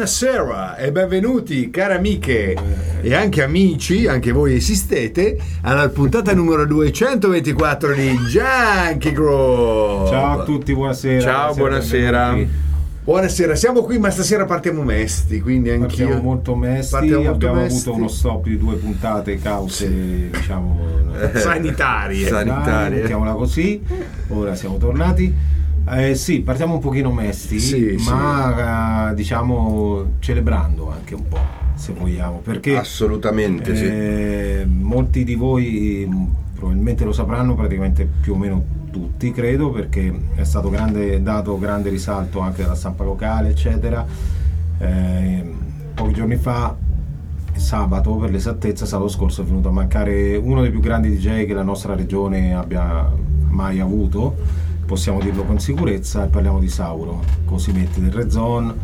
Buonasera e benvenuti cari amiche e anche amici, anche voi esistete, alla puntata numero 224 di Junkie Group. Ciao a tutti, buonasera. Ciao, buonasera. Buonasera, siamo qui ma stasera partiamo mesti, quindi anch'io. Partiamo molto mesti, abbiamo avuto uno stop di 2 puntate, cause diciamo sanitarie. Mettiamola così, ora siamo tornati. Sì, partiamo un pochino mesti, ma diciamo celebrando anche un po', se vogliamo, perché assolutamente sì. Molti di voi probabilmente lo sapranno, praticamente più o meno tutti, credo, perché è stato dato grande risalto anche dalla stampa locale, eccetera. Pochi giorni fa, sabato per l'esattezza, sabato scorso, è venuto a mancare uno dei più grandi DJ che la nostra regione abbia mai avuto, possiamo dirlo con sicurezza, e parliamo di Sauro Cosimetti del Red Zone.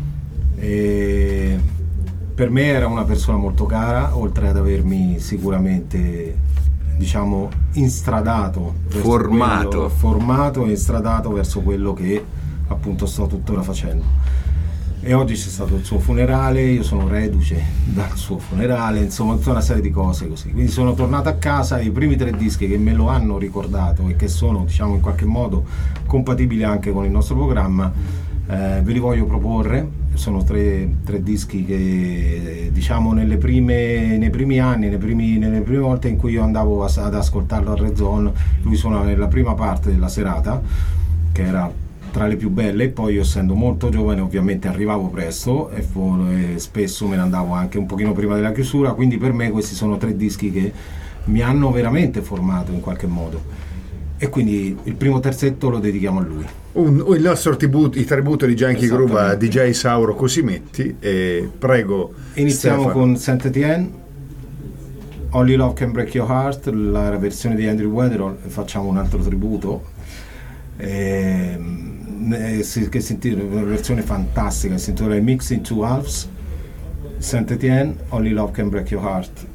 E per me era una persona molto cara, oltre ad avermi sicuramente, diciamo, formato e instradato verso quello che appunto sto tuttora facendo. E oggi c'è stato il suo funerale, io sono reduce dal suo funerale, insomma tutta una serie di cose così. Quindi sono tornato a casa e i primi 3 dischi che me lo hanno ricordato e che sono, diciamo, in qualche modo compatibili anche con il nostro programma, ve li voglio proporre. Sono tre dischi che, diciamo, nei primi anni, nelle prime volte in cui io andavo ad ascoltarlo al Red Zone, lui suonava nella prima parte della serata, che era tra le più belle, e poi io, essendo molto giovane, ovviamente arrivavo presto e spesso me ne andavo anche un pochino prima della chiusura, quindi per me questi sono 3 dischi che mi hanno veramente formato in qualche modo, e quindi il primo terzetto lo dedichiamo a lui. Il nostro tributo di Junkie Groove a DJ Sauro Cosimetti, e prego. Iniziamo Stefano. con Saint Etienne, Only Love Can Break Your Heart, la versione di Andrew Weatherall. Facciamo un altro tributo che si intitola, una versione fantastica, si intitola Mix in Two Halves, Saint Etienne, Only Love Can Break Your Heart.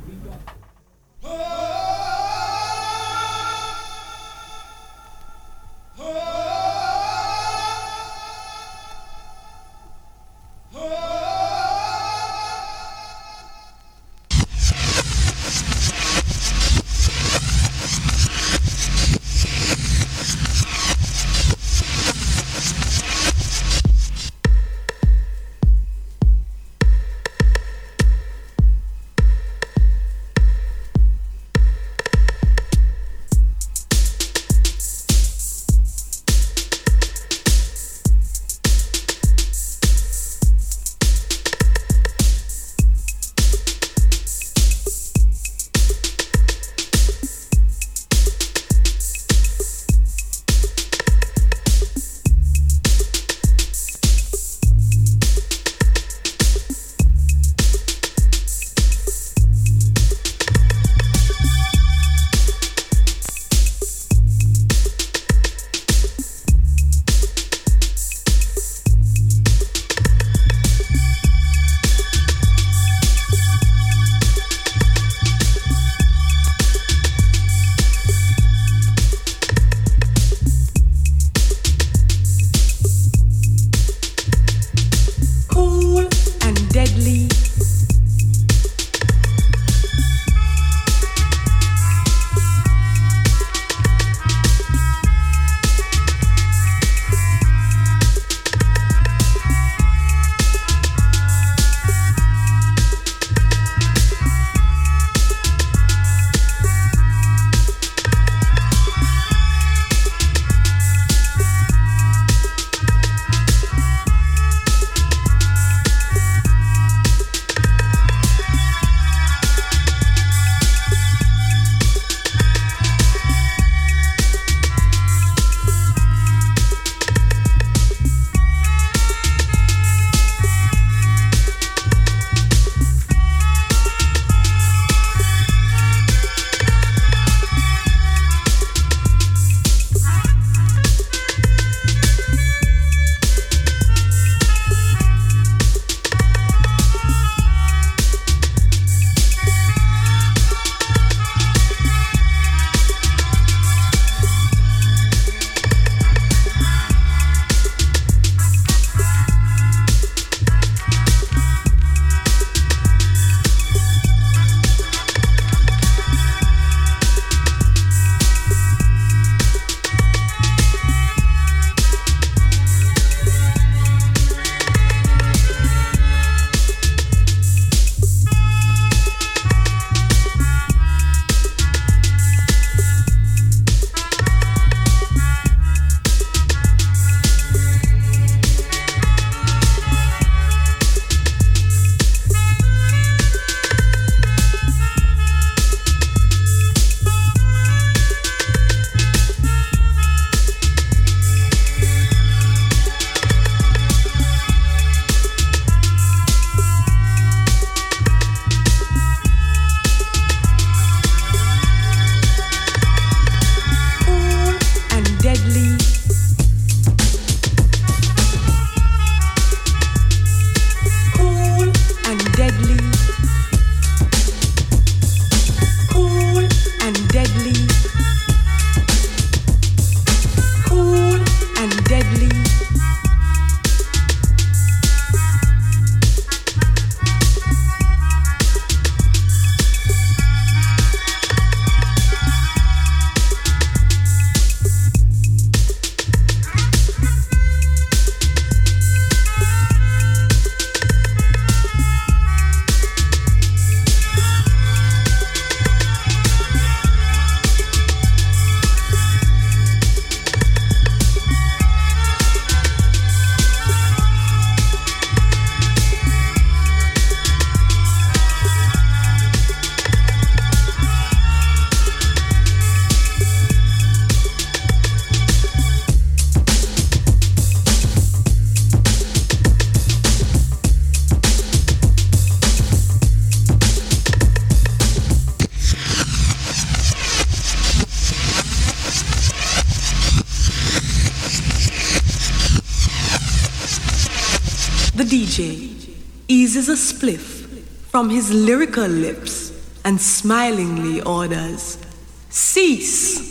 DJ eases a spliff from his lyrical lips and smilingly orders, "Cease."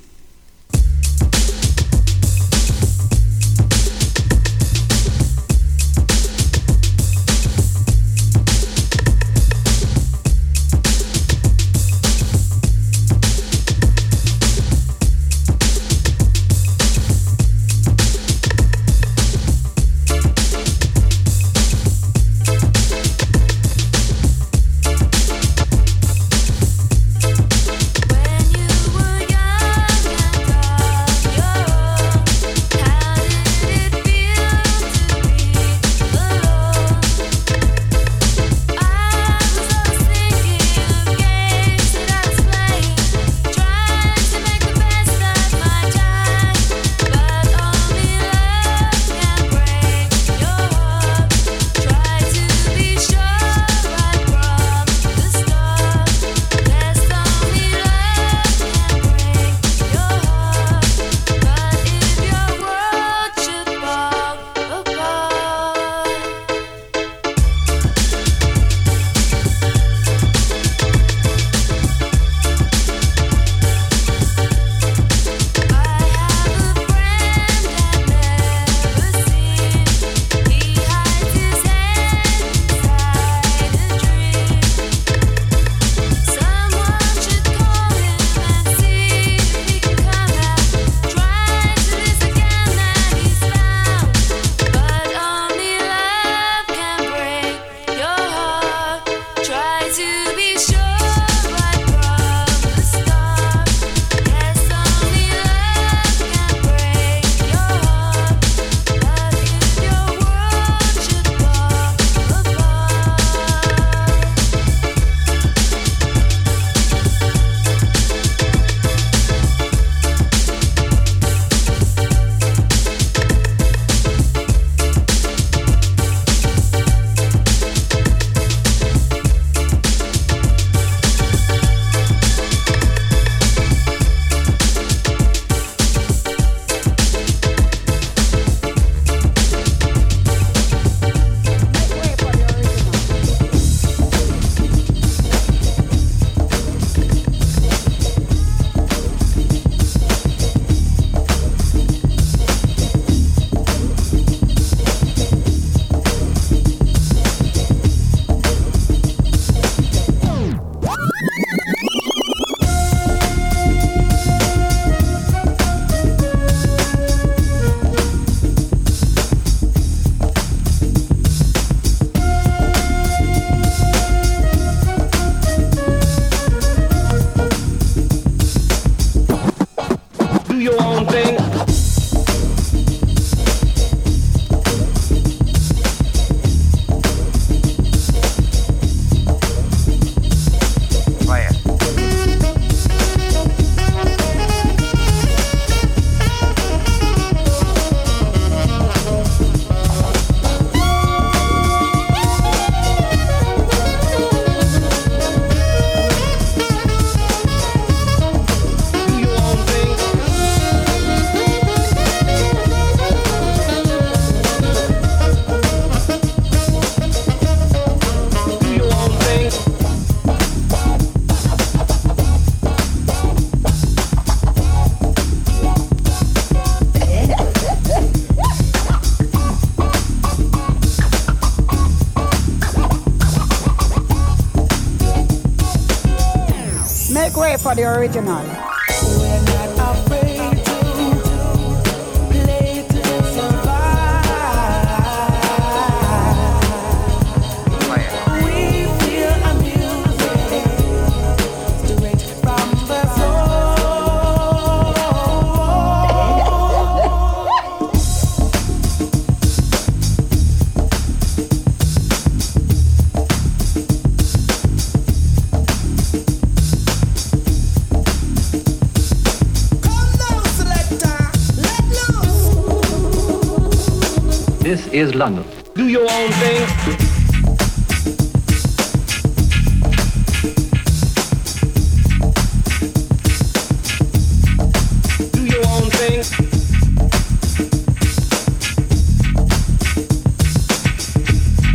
Make way for the original. We're not afraid to play to survive. We feel a music straight from the soul. This is London. Do your own thing. Do your own thing.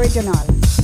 original.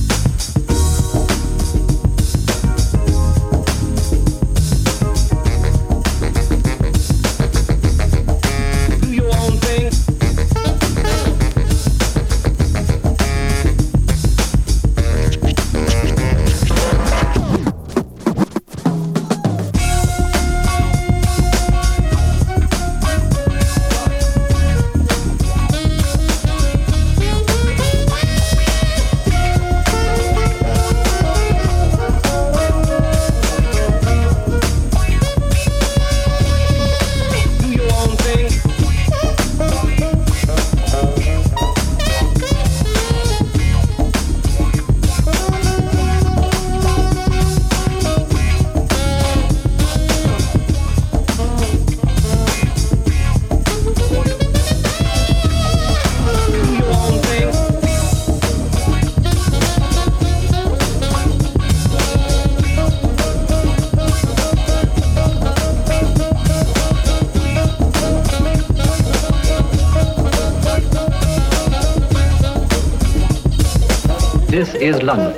This is London.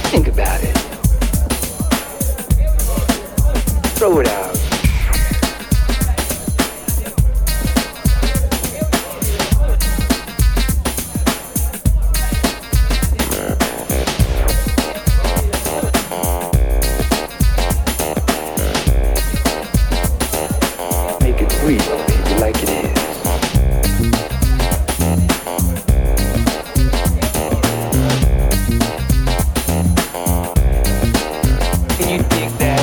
think about it. Throw it out. Make it real, baby, like it is. Can you dig that?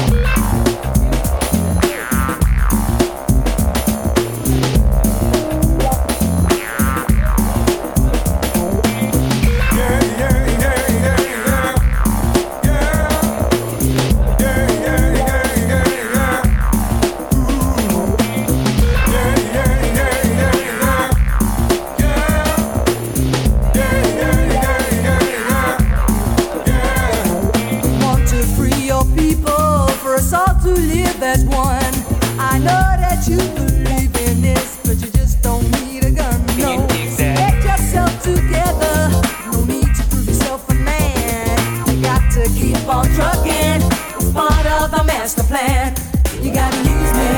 Want to free your people, for us all to live as one. I know that you believe in this, but you just don't need a gun. No, get yourself together. No need to prove yourself a man. You got to keep on trucking. It's part of the master plan. You gotta use me.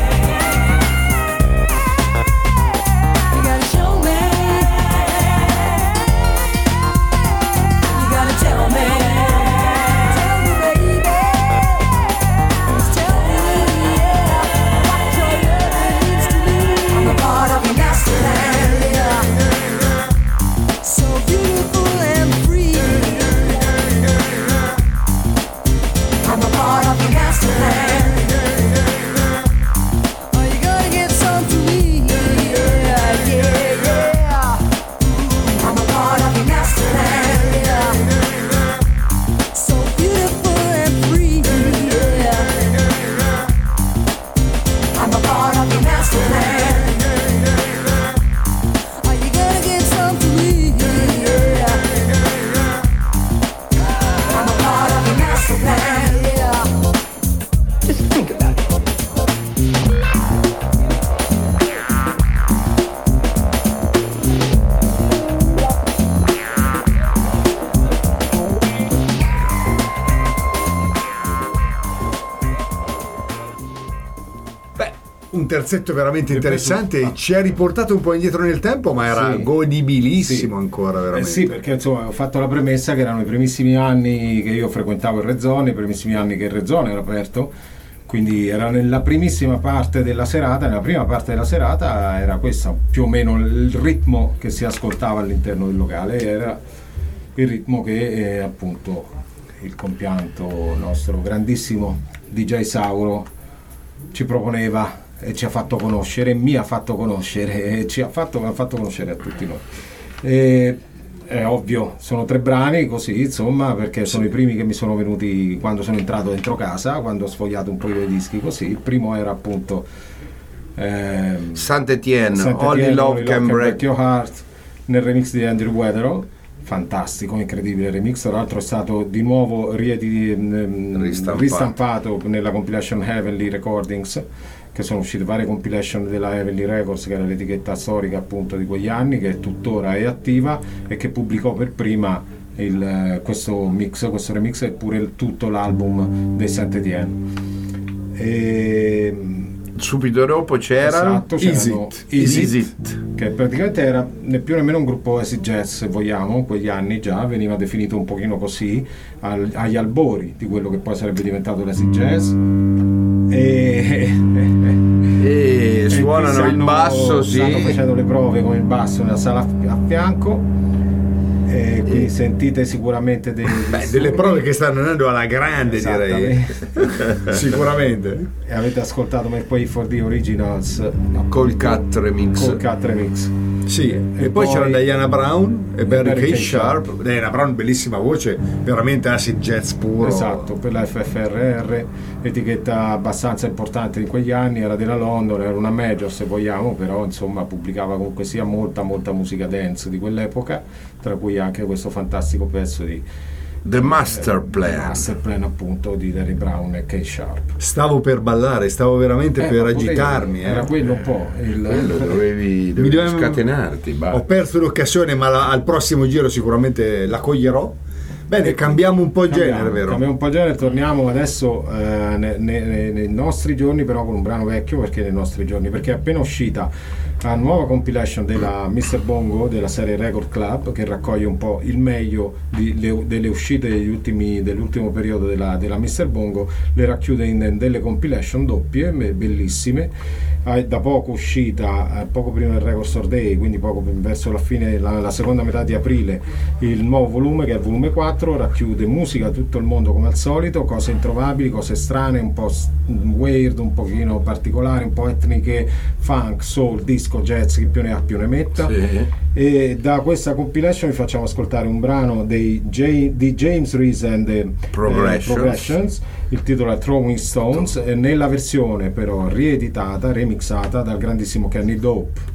You gotta show me. You gotta tell me. Tell me, baby. Just tell me, yeah, what your love needs to do. I'm a part of your master plan, yeah. So beautiful and free. I'm a part of your master plan. Oh, you gotta give some to me, yeah, yeah, yeah. I'm a part of your master plan, yeah. So beautiful and free, yeah. I'm a part of your master plan. Oh, you gotta give some to me, yeah. I'm a part of your master plan, yeah. Just think about it. Un terzetto veramente interessante, ci ha riportato un po' indietro nel tempo, ma era Sì. godibilissimo Sì. ancora veramente. Sì, perché insomma ho fatto la premessa che erano i primissimi anni che io frequentavo il Re Zone, i primissimi anni che il Re Zone era aperto, quindi era nella primissima parte della serata, nella prima parte della serata era questo più o meno il ritmo che si ascoltava all'interno del locale, era il ritmo che appunto il compianto nostro grandissimo DJ Sauro ci proponeva e ci ha fatto conoscere, mi ha fatto conoscere e ha fatto conoscere a tutti noi. E, è ovvio, sono 3 brani così, insomma, perché sono i primi che mi sono venuti quando sono entrato dentro casa, quando ho sfogliato un po' i dischi così. Il primo era appunto Saint-Étienne, Only Love Can Break. Your Heart, nel remix di Andrew Weatherall. Fantastico, incredibile remix, tra l'altro è stato di nuovo ristampato nella compilation Heavenly Recordings, che sono uscite varie compilation della Heavenly Records, che era l'etichetta storica appunto di quegli anni, che tuttora è attiva e che pubblicò per prima questo remix e pure tutto l'album dei Saint-Étienne. Subito dopo c'era Esatto, Easy c'erano It. Easy It, che praticamente era né più nemmeno un gruppo acid jazz, se vogliamo, quegli anni già veniva definito un pochino così, agli albori di quello che poi sarebbe diventato l'acid jazz. E suonano il basso, sì. Stanno facendo le prove con il basso nella sala a fianco. E quindi sentite sicuramente delle prove che stanno andando alla grande, direi. Sicuramente. E avete ascoltato Make Way for the Originals Col Cut Remix. Sì, e poi c'era Diana Brown e Barry K. Sharp. Diana Brown, bellissima voce, veramente acid jazz puro. Esatto, per la FFRR, etichetta abbastanza importante in quegli anni, era della London, era una major se vogliamo, però insomma pubblicava comunque sia molta musica dance di quell'epoca, tra cui anche questo fantastico pezzo di The Master Plan. The Master Plan appunto di Derry Brown e K. Sharp. Stavo per ballare, stavo veramente per agitarmi. Era quello un po'. Quello dovevi scatenarti. Ho perso l'occasione, ma al prossimo giro sicuramente la coglierò, Bene, cambiamo un po' il genere, vero? Cambiamo un po' il genere, torniamo adesso nei nostri giorni, però con un brano vecchio. Perché nei nostri giorni? Perché è appena uscita la nuova compilation della Mr. Bongo, della serie Record Club, che raccoglie un po' il meglio delle uscite dell'ultimo periodo della Mr. Bongo, le racchiude in delle compilation doppie, bellissime. Da poco uscita, poco prima del Record Store Day, quindi poco verso la fine, la seconda metà di aprile, il nuovo volume, che è il volume 4, racchiude musica tutto il mondo come al solito, cose introvabili, cose strane, un po' weird, un pochino particolari, un po' etniche, funk, soul, disco, jazz, chi più ne ha più ne metta. Sì. E da questa compilation vi facciamo ascoltare un brano di James Reese and the Progressions. Il titolo è Throwing Stones, nella versione però rieditata, remixata dal grandissimo Kenny Dope.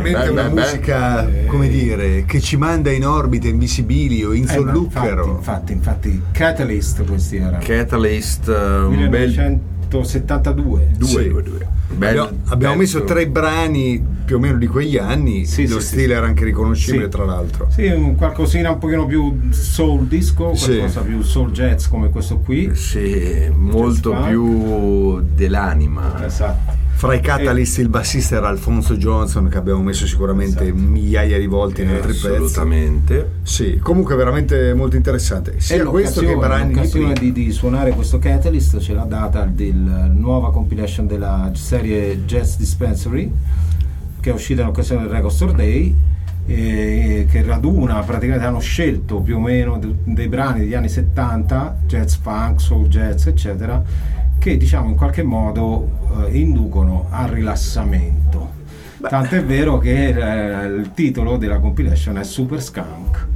veramente una musica, come dire, che ci manda in orbite invisibili o in solluchero. Infatti, Catalyst questi erano. Catalyst, un bel 1972. Abbiamo messo 3 brani più o meno di quegli anni. Lo stile era anche riconoscibile, tra l'altro. Sì, qualcosina un pochino più soul disco, qualcosa più soul jazz come questo qui. Sì, molto più dell'anima. Esatto. Fra i Catalyst il bassista era Alfonso Johnson, che abbiamo messo sicuramente migliaia di volte in altri pezzi. Assolutamente. Sì, comunque veramente molto interessante. Sia questo che brani l'occasione di suonare questo Catalyst ce l'ha data la nuova compilation della serie Jazz Dispensary, che è uscita in occasione del Record Store Day, che raduna, praticamente hanno scelto più o meno dei brani degli anni 70, jazz funk, soul jazz eccetera, che diciamo in qualche modo inducono al rilassamento. Tanto è vero che il titolo della compilation è Super Skunk.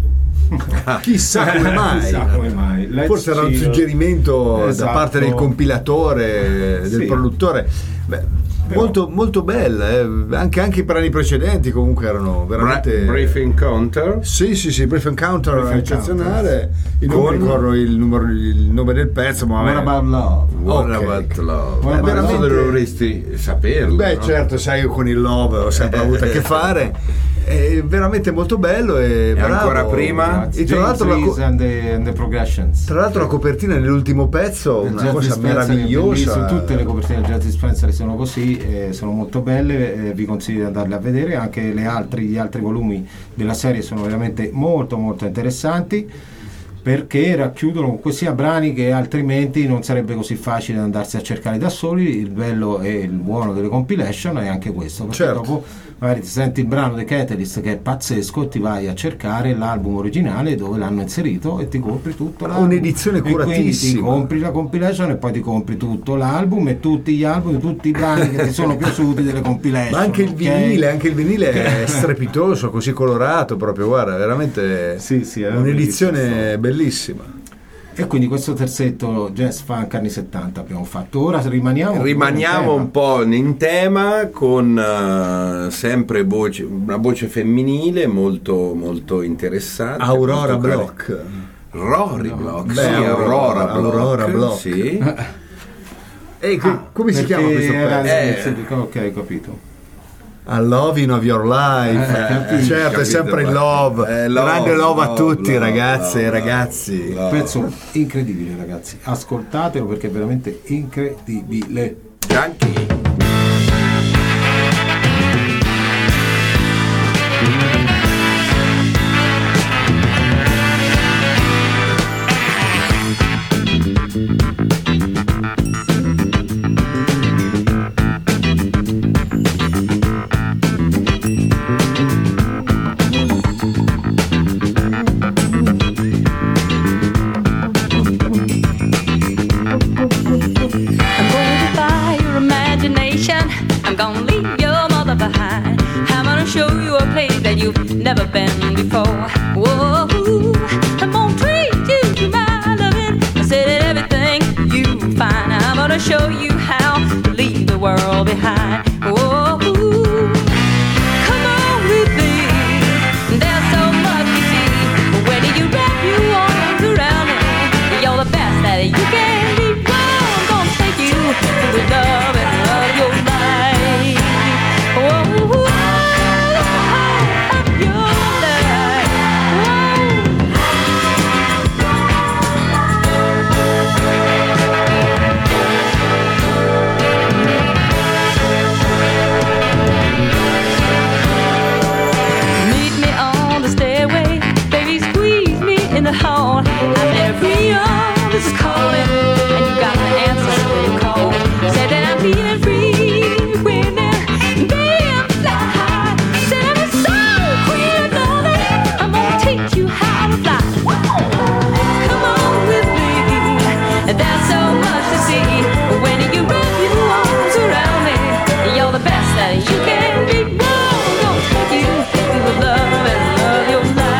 Chissà come mai. Forse era un suggerimento da parte del compilatore, del produttore. Molto, molto bella, anche i brani precedenti comunque erano veramente. Brief Encounter. Sì, Brief Encounter era eccezionale. Non ricordo il nome del pezzo, ma What About Love? What About Love? Veramente dovresti saperlo. No? Certo, sai, io con il Love ho sempre avuto a che fare. È veramente molto bello e bravo. Ancora prima e tra l'altro and the Progressions. Tra l'altro la copertina nell'ultimo pezzo è una cosa meravigliosa. Tutte le copertine del Jazz Dispensary sono così, sono molto belle, vi consiglio di andarle a vedere. Anche gli altri volumi della serie sono veramente molto molto interessanti, perché racchiudono sia brani che altrimenti non sarebbe così facile andarsi a cercare da soli. Il bello e il buono delle compilation è anche questo, perché dopo magari ti senti il brano dei Catalyst che è pazzesco e ti vai a cercare l'album originale dove l'hanno inserito e ti compri tutto l'album. Un'edizione curatissima. Ti compri la compilation e poi ti compri tutto l'album e tutti gli album, tutti i brani che ti sono piaciuti delle compilation. Ma anche il vinile, è strepitoso, così colorato proprio, guarda, veramente è un'edizione bellissima. E quindi questo terzetto jazz funk anni 70 abbiamo fatto. Ora rimaniamo un po' in tema con sempre una voce femminile molto molto interessante. Aurora Bloch. Rory Bloch. Aurora Bloch. Sì. E come si chiama questo pezzo? Ok, capito. A Loving of Your Life, certo, è sempre il love, grande love a tutti, ragazze e ragazzi. Pezzo incredibile, ragazzi, ascoltatelo perché è veramente incredibile. Junkie. Never been before. Whoa, I'm gonna treat you to my loving. I said everything you find. I'm gonna show you how to leave the world behind. Whoa, come on with me. There's so much to see. When you wrap your arms around me, you're the best that you can be. I'm gonna take you to the love and love your life. Whoa. Hall. I'm every arms is calling, and you got the answer to the call. Said that I'm feeling free, winning, damn fly high. Said I'm a soul queen of loving. I'm gonna teach you how to fly. Come on with me, there's so much to see. When you wrap your arms around me, you're the best that you can be. I'm gonna take you to the love and love your life.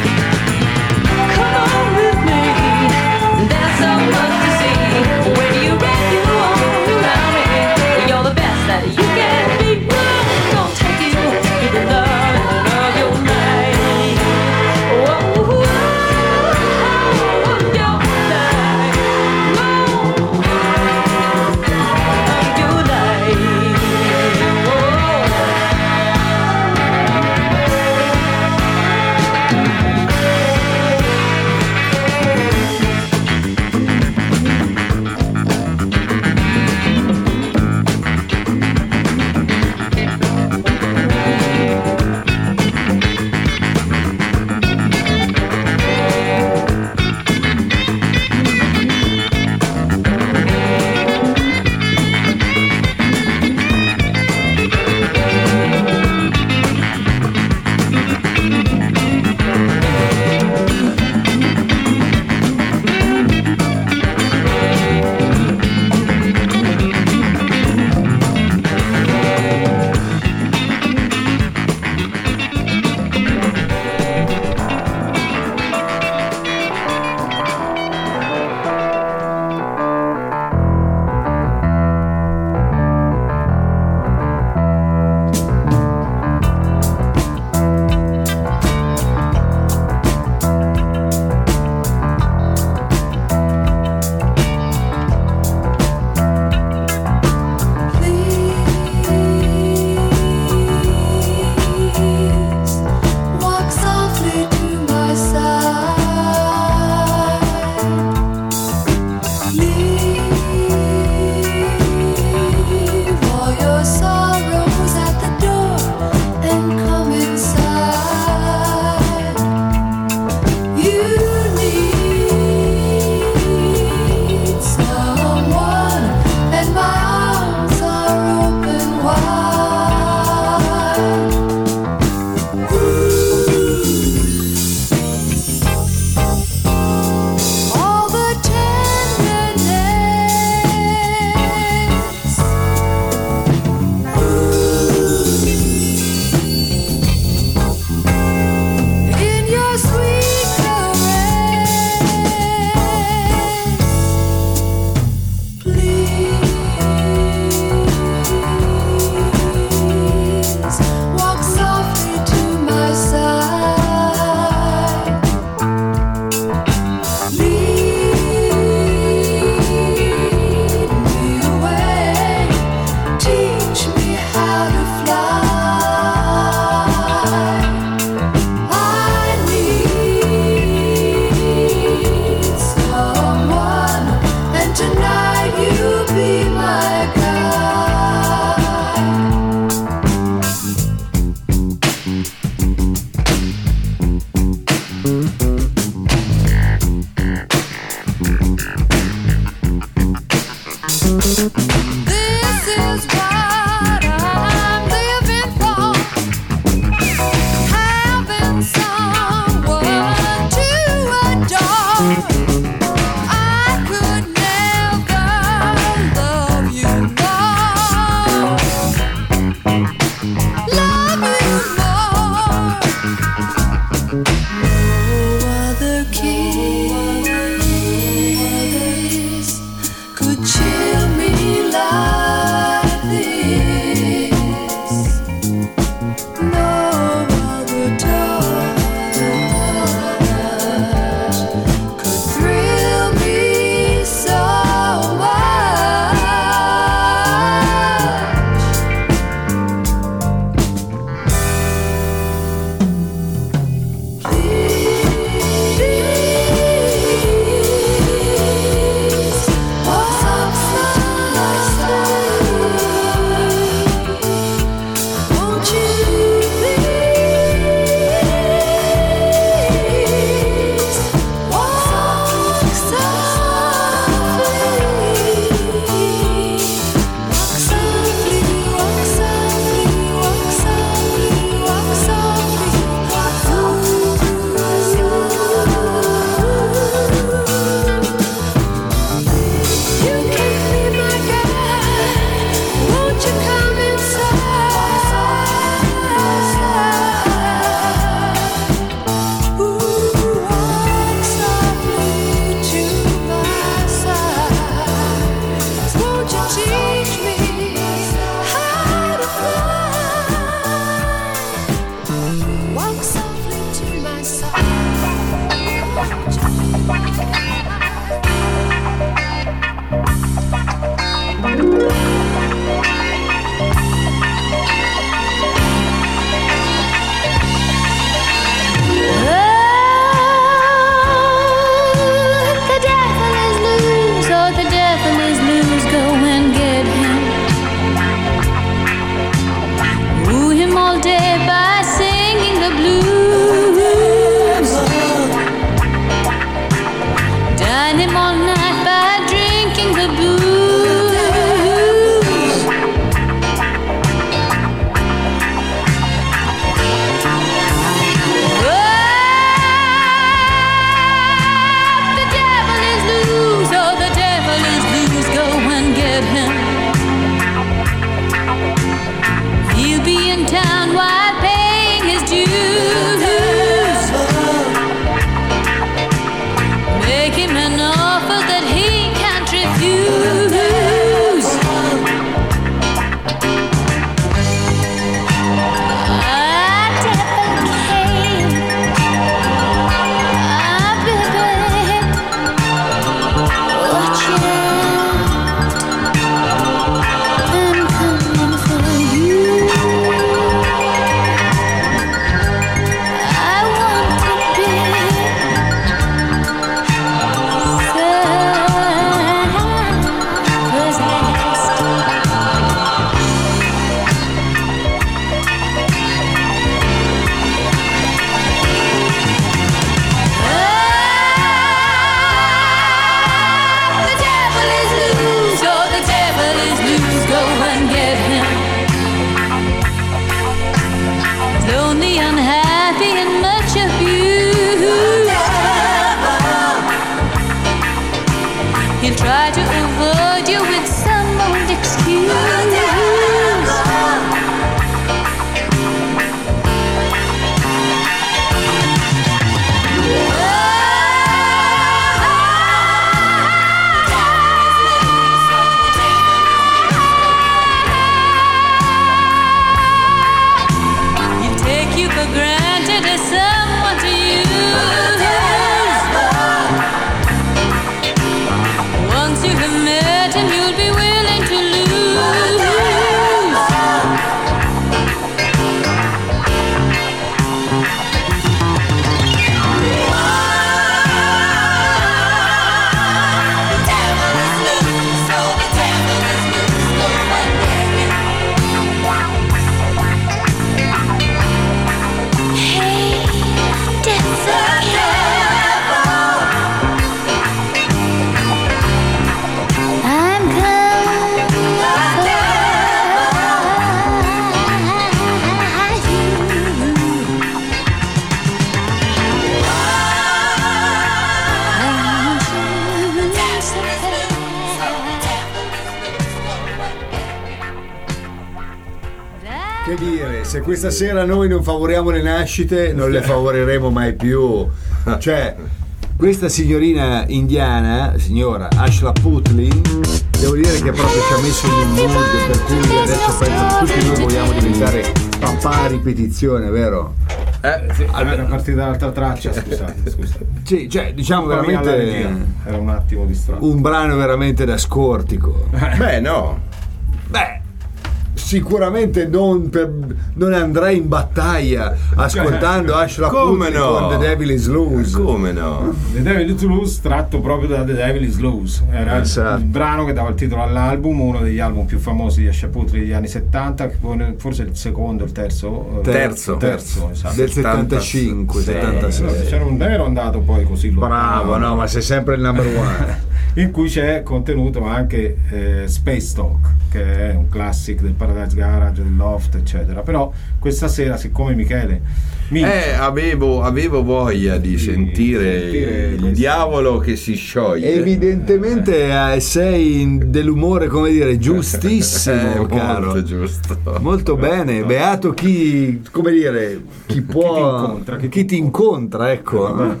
Che dire, se questa sera noi non favoriamo le nascite, non le favoriremo mai più. Cioè, questa signorina indiana, signora Ashla Putley, devo dire che proprio ci ha messo in un mood per cui adesso penso che tutti noi vogliamo diventare papà a ripetizione, vero? Sì, era partita dall'altra traccia, scusate. Sì, cioè, diciamo veramente era un attimo distratto. Un brano veramente da scortico. Beh, no. Beh, sicuramente non andrei in battaglia ascoltando Ashla Putley con The Devil Is Loose. Come no? The Devil Is Loose, tratto proprio da The Devil Is Loose. Era il brano che dava il titolo all'album, uno degli album più famosi di Ashla Putley degli anni 70, forse il secondo, il terzo, esatto. Del 75, 76. Non ero andato poi così lontano. Bravo, no, ma sei sempre il number one. In cui c'è contenuto anche Space Talk, che è un classic del Paradise Garage, del Loft, eccetera. Però questa sera, siccome Michele avevo voglia di sentire il diavolo che si scioglie. Evidentemente sei dell'umore, come dire, giustissimo, caro. Molto giusto. Molto bene, beato chi, come dire, chi può, chi ti incontra, ecco.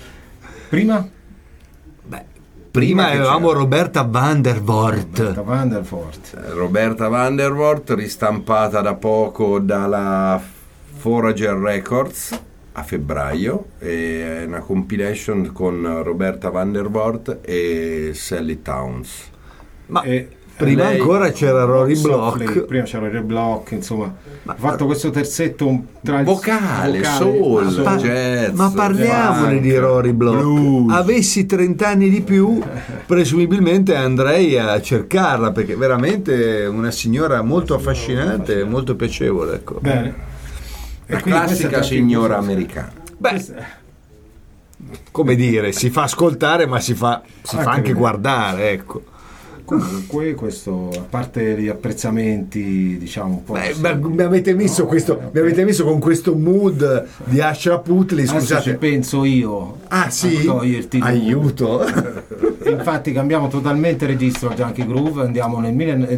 Prima avevamo Roberta Vandervoort. Roberta Vandervoort, ristampata da poco dalla Forager Records a febbraio, è una compilation con Roberta Vandervoort e Sally Towns. Prima ancora c'era Rory Block. Prima c'era Rory Block, insomma, ha fatto questo terzetto tra vocale, soul, jazz. Ma parliamone di Rory Block. Blues. Avessi 30 anni di più, presumibilmente andrei a cercarla, perché veramente una signora molto affascinante, molto piacevole, ecco. Bene. La classica signora americana. Beh, come dire, si fa ascoltare, ma si fa anche guardare, ecco. Comunque questo, a parte gli apprezzamenti, diciamo un po'. Mi avete messo con questo mood di Ashla Putley, scusate. Ci penso io. Ah sì? Aiuto. Infatti cambiamo totalmente registro a Junkie Groove, andiamo nel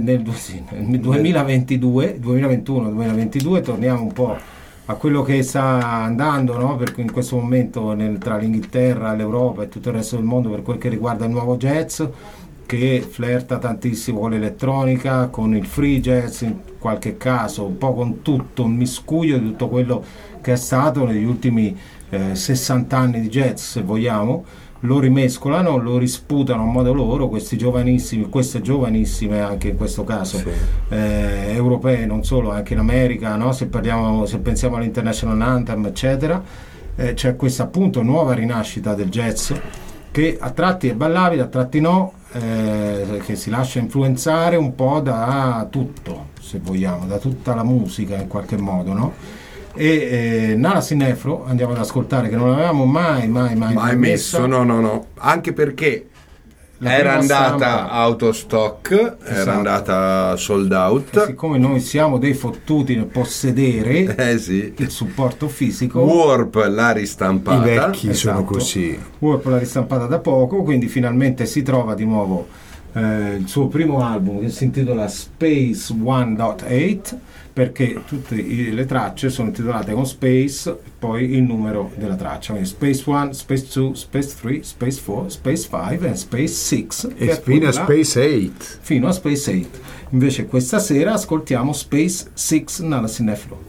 2022, torniamo un po' a quello che sta andando, no? Perché in questo momento tra l'Inghilterra, l'Europa e tutto il resto del mondo per quel che riguarda il nuovo jazz, che flirta tantissimo con l'elettronica, con il free jazz in qualche caso, un po' con tutto, un miscuglio di tutto quello che è stato negli ultimi 60 anni di jazz, se vogliamo. Lo rimescolano, lo risputano a modo loro, queste giovanissime anche in questo caso, europee, non solo, anche in America, no? Se pensiamo all'International Anthem, eccetera, c'è questa appunto nuova rinascita del jazz che a tratti è ballabile, a tratti no, che si lascia influenzare un po' da tutto, se vogliamo, da tutta la musica in qualche modo, no? E Nala Sinefro andiamo ad ascoltare, che non avevamo mai messo, no, anche perché era andata out of stock, esatto. Era andata sold out. E siccome noi siamo dei fottuti nel possedere sì. il supporto fisico, Warp l'ha ristampata. I vecchi sono esatto. così. Warp l'ha ristampata da poco, quindi finalmente si trova di nuovo il suo primo album, che si intitola Space 1.8, perché tutte le tracce sono intitolate con Space e poi il numero della traccia, quindi Space 1, Space 2, Space 3, Space 4, Space 5 e Space 6 e fino a Space 8. Fino a Space 8. Invece questa sera ascoltiamo Space 6 Nala Sinefro.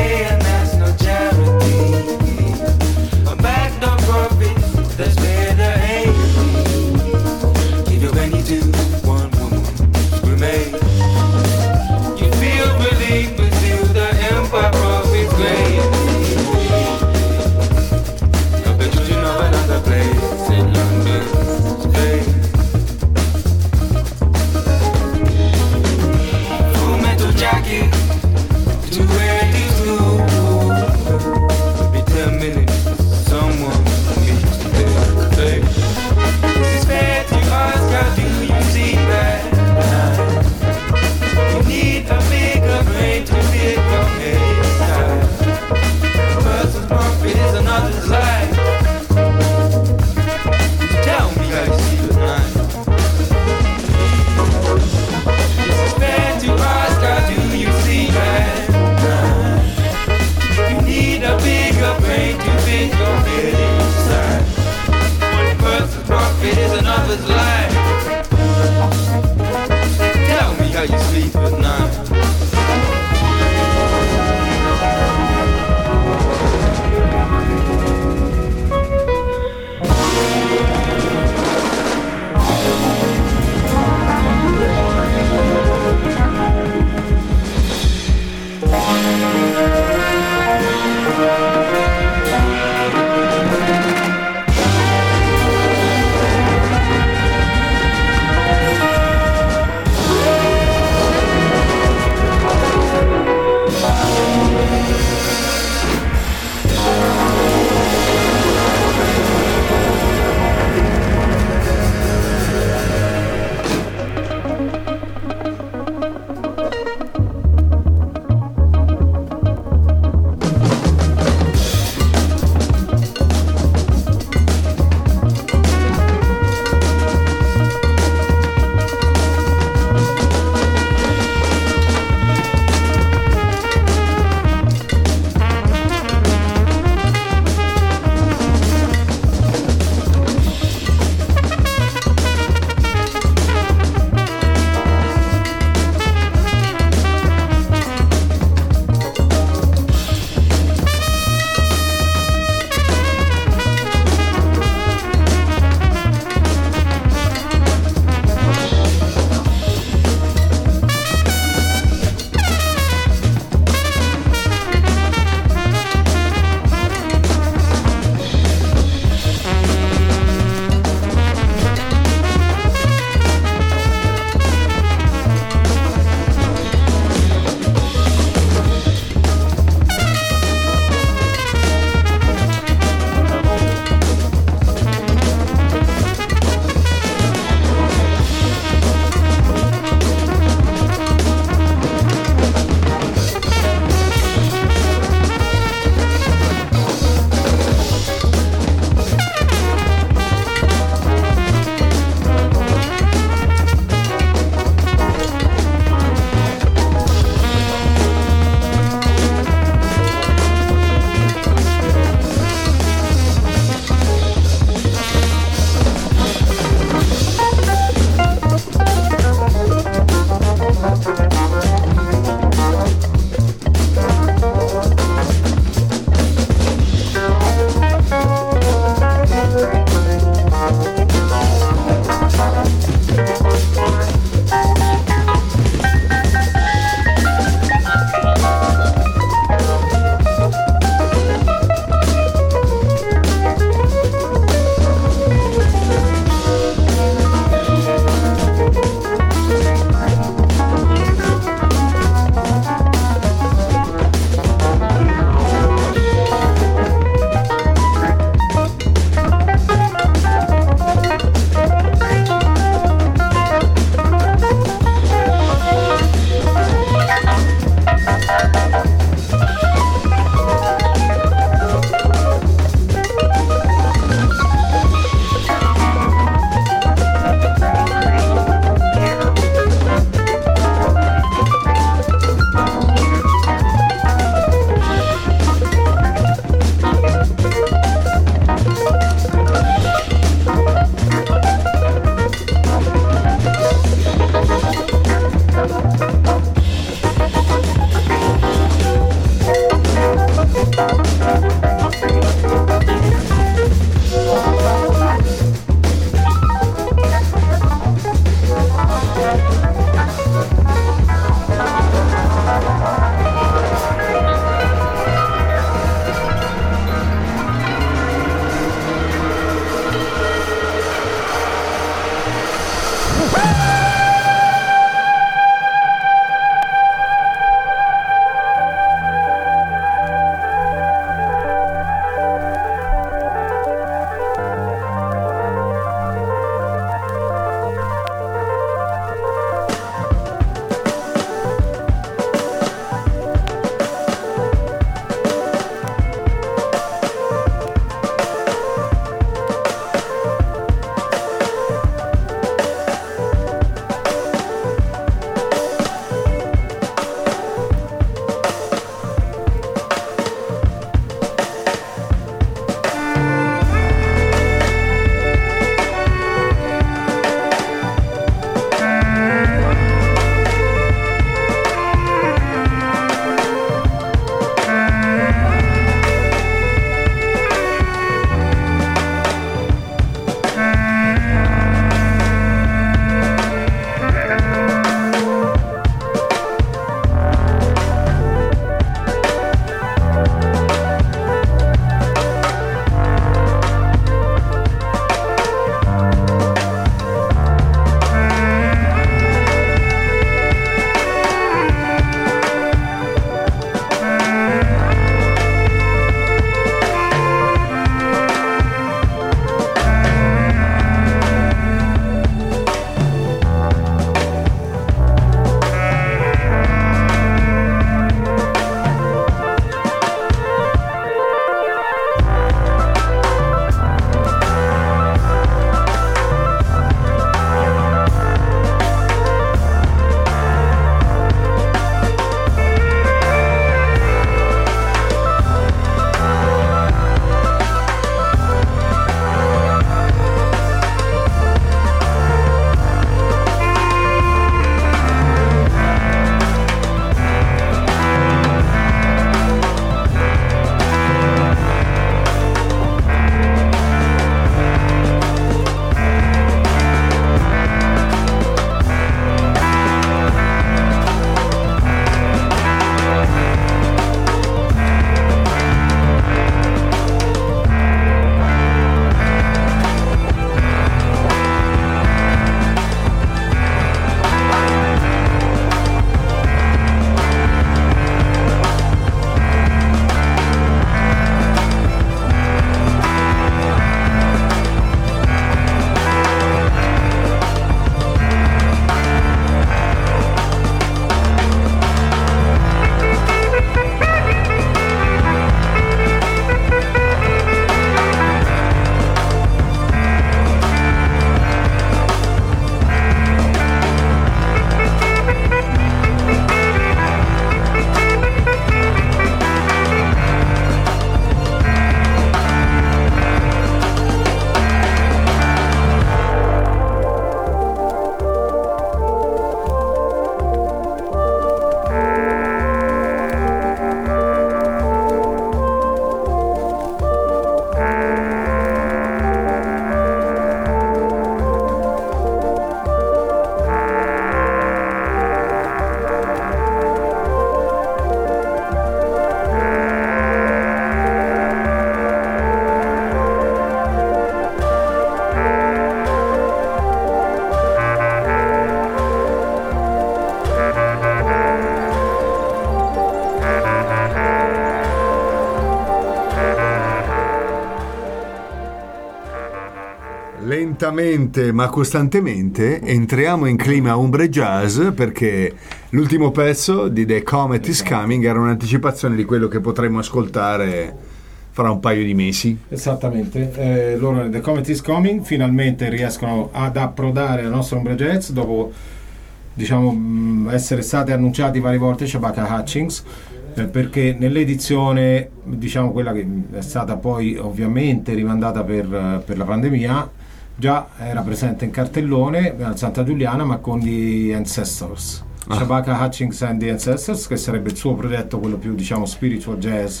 Lentamente ma costantemente entriamo in clima ombre jazz, perché l'ultimo pezzo di The Comet is Coming era un'anticipazione di quello che potremo ascoltare fra un paio di mesi. Esattamente, loro The Comet is Coming finalmente riescono ad approdare al nostro ombre jazz dopo, diciamo, essere state annunciati varie volte Shabaka Hutchings, perché nell'edizione, diciamo, quella che è stata poi ovviamente rimandata per la pandemia, già era presente in cartellone al Santa Giuliana, ma con The Ancestors, Shabaka Hutchings and The Ancestors, che sarebbe il suo progetto, quello più, diciamo, spiritual jazz,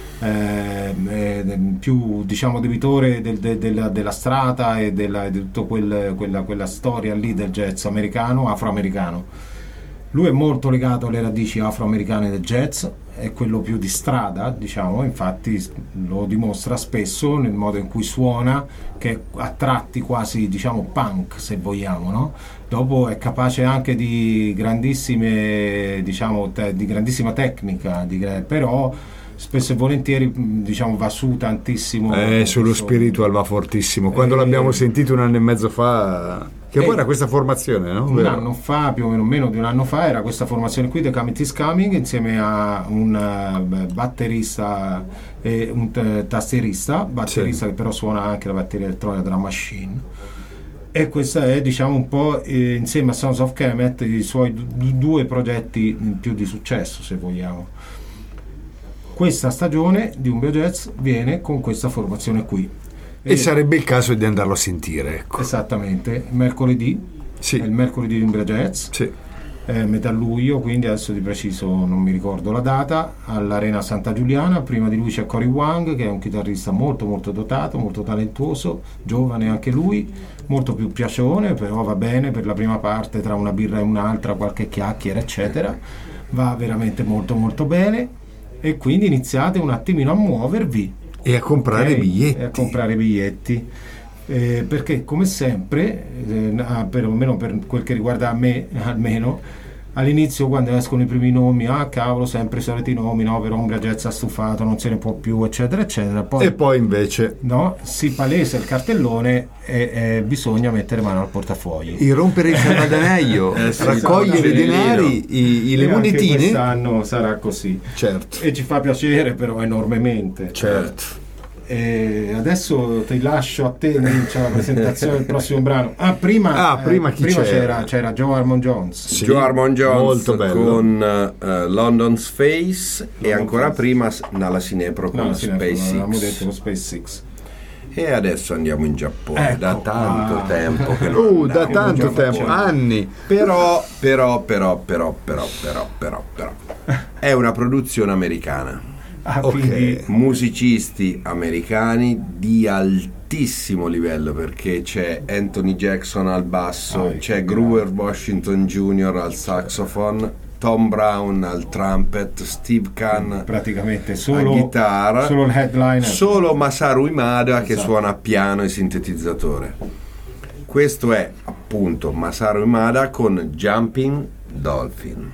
più, diciamo, debitore della strata e di tutta quella storia lì del jazz americano, afroamericano. Lui è molto legato alle radici afroamericane del jazz, è quello più di strada, diciamo, infatti lo dimostra spesso nel modo in cui suona, che è a tratti quasi, diciamo, punk, se vogliamo, no? Dopo è capace anche di grandissime, diciamo, di grandissima tecnica, però spesso e volentieri, diciamo, va su tantissimo. Sullo spiritual va fortissimo. Quando l'abbiamo sentito 1 anno e mezzo fa, che poi era questa formazione, no? Un anno fa, più o meno di un anno fa, era questa formazione qui, The Comet is Coming, insieme a un batterista e un tastierista, batterista, sì, che però suona anche la batteria elettronica della Machine. E questa è, diciamo, un po' insieme a Sons of Kemet i suoi 2 progetti più di successo, se vogliamo. Questa stagione di Umbria Jazz viene con questa formazione qui. E sarebbe il caso di andarlo a sentire, ecco. Esattamente, mercoledì, sì. È il mercoledì di Umbria Jazz, sì. Metà luglio, quindi adesso di preciso non mi ricordo la data, all'Arena Santa Giuliana. Prima di lui c'è Cory Wang, che è un chitarrista molto molto dotato, molto talentuoso, giovane anche lui, molto più piacione, però va bene per la prima parte, tra una birra e un'altra, qualche chiacchiera eccetera, va veramente molto molto bene, e quindi iniziate un attimino a muovervi e a comprare biglietti. E a comprare biglietti, perché come sempre, perlomeno per quel che riguarda me, almeno all'inizio, quando escono i primi nomi, cavolo, sempre i soliti nomi, no, per Umbria Jazz ha stufato, non se ne può più, eccetera eccetera, e poi invece no, si palesa il cartellone e bisogna mettere mano al portafogli, irrompere il salvadanaio, raccogliere i denari, le monetine. Quest'anno sarà così, certo, e ci fa piacere però enormemente, certo. E adesso ti lascio a te, comincia la presentazione del prossimo brano. Prima c'era Joe Harmon Jones, sì, Joe Harmon Jones, molto bello, con London's Face, e ancora prima Nala Sinepro con Space Six. E adesso andiamo in Giappone, ecco, da tanto tempo che non da tanto tempo, anni, però è una produzione americana. Okay. Musicisti americani di altissimo livello, perché c'è Anthony Jackson al basso, c'è Grover Washington Jr. al saxophone, Tom Brown al trumpet, Steve Kahn praticamente solo a chitarra, solo il headliner, solo Masaru Imada che suona a piano e sintetizzatore. Questo è appunto Masaru Imada con Jumping Dolphin.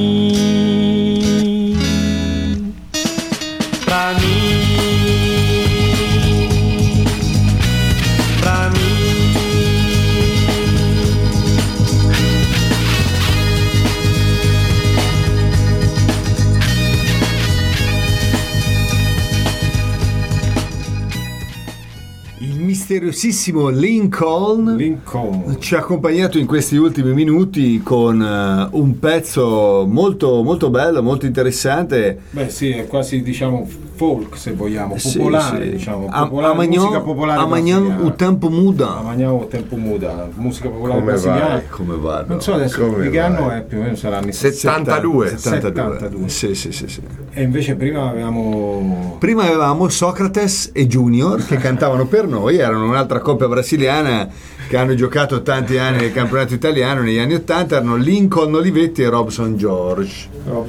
Misteriosissimo Lincoln ci ha accompagnato in questi ultimi minuti con un pezzo molto molto bello, molto interessante. Beh sì, è quasi diciamo folk, se vogliamo, popolare, sì. Diciamo popolare, musica popolare Amanhã o tempo muda. Amanhã o tempo muda, musica popolare brasiliana. Come va? Non so adesso di che anno è, più o meno sarà anni 72. Sì. E invece prima avevamo Socrates e Junior che cantavano per noi, erano un'altra coppia brasiliana che hanno giocato tanti anni nel campionato italiano negli anni 80, erano Lincoln Olivetti e Robson Jorge.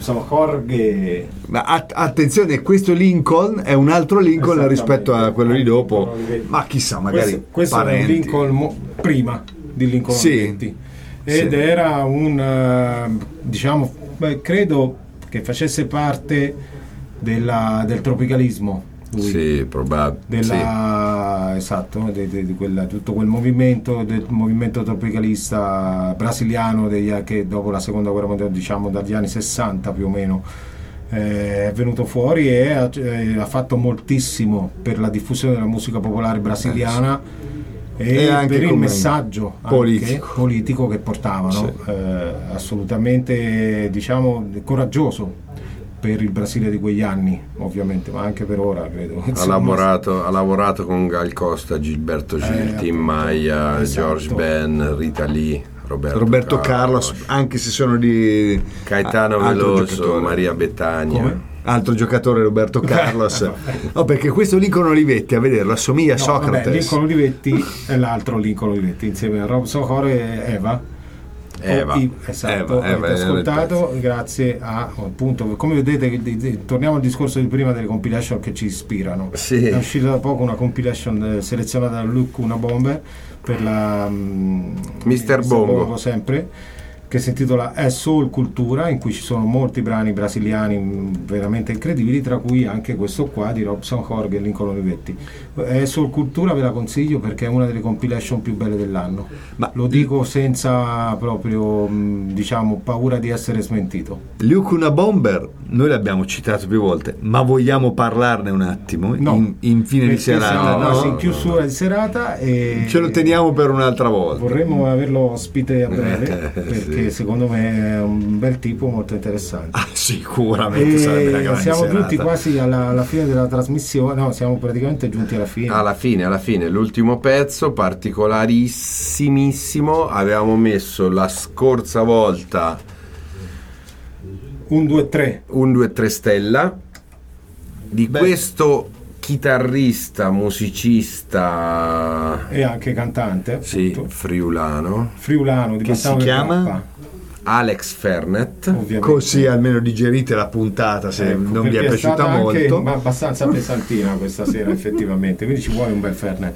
Ma attenzione, questo Lincoln è un altro Lincoln rispetto a quello di dopo, ma chissà, magari questo è un Lincoln prima di Lincoln Olivetti ed era un diciamo, credo che facesse parte del tropicalismo. Sì, probabile. Esatto, di tutto quel movimento, del movimento tropicalista brasiliano che dopo la seconda guerra mondiale, diciamo dagli anni 60 più o meno, è venuto fuori e ha fatto moltissimo per la diffusione della musica popolare brasiliana e anche per il messaggio politico che portavano, assolutamente diciamo coraggioso per il Brasile di quegli anni, ovviamente, ma anche per ora, credo. Ha lavorato con Gal Costa, Gilberto Gil, Tim Maia, George Ben, Rita Lee, Roberto Carlos, anche se sono di Caetano Veloso, Maria Bethania. Altro giocatore, Roberto Carlos. No, perché questo Lincoln Olivetti, a vederlo, assomiglia a Socrates. Vabbè, Lincoln Olivetti è l'altro Lincoln Olivetti, insieme a Rob Socorro e Eva. Esatto, avete ascoltato grazie a, appunto, come vedete, torniamo al discorso di prima delle compilation che ci ispirano. È uscita da poco una compilation selezionata da Luke Una Bomber per la Mr. Bongo sempre, che si intitola È Soul Cultura, in cui ci sono molti brani brasiliani veramente incredibili, tra cui anche questo qua di Robson Jorge e Lincoln Olivetti. È Soul Cultura, ve la consiglio perché è una delle compilation più belle dell'anno, ma lo dico senza proprio diciamo paura di essere smentito. Luke Una Bomber noi l'abbiamo citato più volte, ma vogliamo parlarne un attimo in fine di serata? In chiusura di serata, e ce lo teniamo per un'altra volta. Vorremmo averlo ospite a breve perché secondo me è un bel tipo molto interessante. Sicuramente sarebbe una grande siamo serata. Giunti quasi alla fine della trasmissione, siamo praticamente giunti alla fine, l'ultimo pezzo particolarissimissimo. Avevamo messo la scorsa volta un 2-3 stella di questo chitarrista, musicista e anche cantante, appunto. friulano di che si chiama Alex Fernet. Ovviamente. Così almeno digerite la puntata, se non vi è piaciuta molto. Ma abbastanza pesantina questa sera effettivamente, quindi ci vuole un bel Fernet.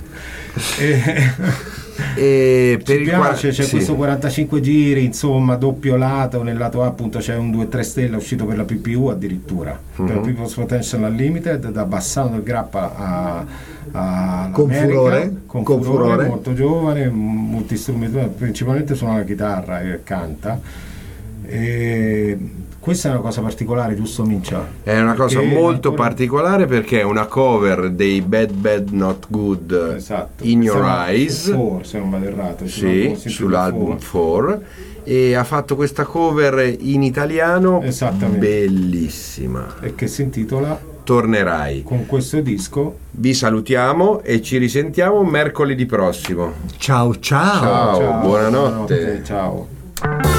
E per il piace, c'è questo 45 giri, insomma, doppio lato. Nel lato A appunto c'è un 2-3 stelle uscito per la PPU addirittura, per People's Potential Unlimited, da Bassano del Grappa con furore, molto giovane, multistrumentale, principalmente suona la chitarra e canta. E questa è una cosa particolare, giusto Mincia? È una cosa molto particolare perché è una cover dei Bad Not Good, In Your Eyes, se non vado errato, sull'album 4, e ha fatto questa cover in italiano bellissima e che si intitola Tornerai. Con questo disco vi salutiamo e ci risentiamo mercoledì prossimo. Ciao, buonanotte. Ciao.